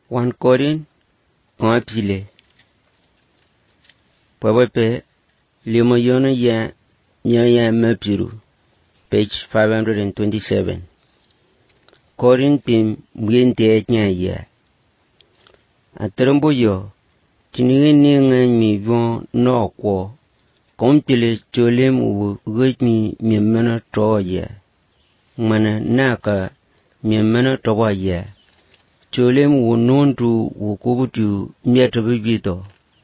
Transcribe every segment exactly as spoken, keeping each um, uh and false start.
First Corinthians one pile. Papape limo yono ya nyaya mapiru. Page five hundred twenty-seven. Corinthians mwende nyaya. Atrembo yo tinini ngani von no kwa. Kompile cholem u gujmi myemana toya. Mana naka myemana toya. Cholem u nondu u kubutu myatabibido.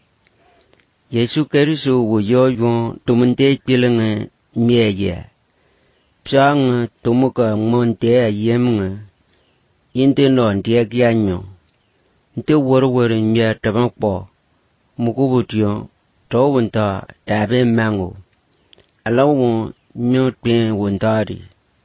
Yesu Kristo u yoyon tumunde pilanga myaya. Psang tumuka monte yemnga. Inte non diagyanyo. Nte warware myatabankpo. Mukubutyo. Tawunta tabe mango. Alawo nyotpen wundari.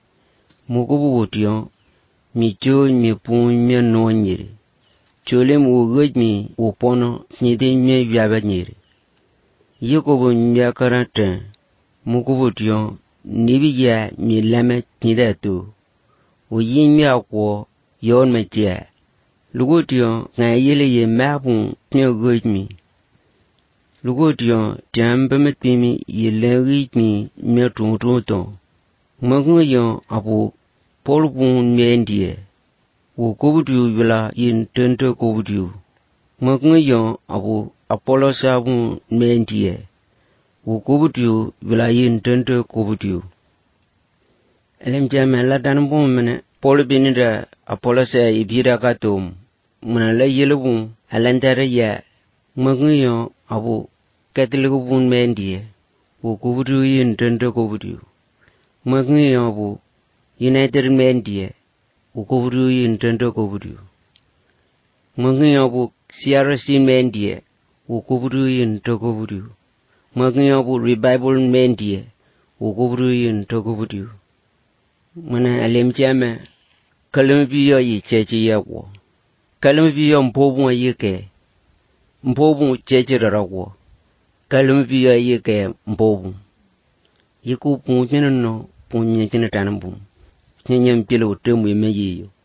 Mukubutyo. Micho mipun myano nyeri. Cholem ugujmi upono nide mye vyaba nyeri. Yikobu myakarata. Mukubutyo. Nibiya milame nidatu. Uyi myakwo yon metia. Lugutyo ngayele ye mapun nyogujmi. Lugutyo jambametimi yelewitmi myatuntuto. Magunyo apu polpun myendie. Ukubutyo vila yin tente kubutyo. Magunyo apu apolosabun myendie. Ukubutyo vila yin tente kubutyo. Elem jame la danbun mene polbinida apolosa ibira katum. Muna la yelebun alandara ya. Magunyo apu Catholic myendie. Ukubutyo yin tente kubutyo. Magunyo apu United myendie. Ukubutyo yin tente kubutyo. Magunyo apu C R C myendie. Ukubutyo yin tente kubutyo. Magunyo apu Revival myendie. Ukubutyo yin tente kubutyo. Muna alemjame kalumbiyo yi chechi yakwo. Kalumbiyo mpobun yike. Mpobun chechi rarakwo. Kalumbiyo yike mpobun. Yiku punjino no punjino tanambun. Nyanyam pilo utemu yemeyiyo.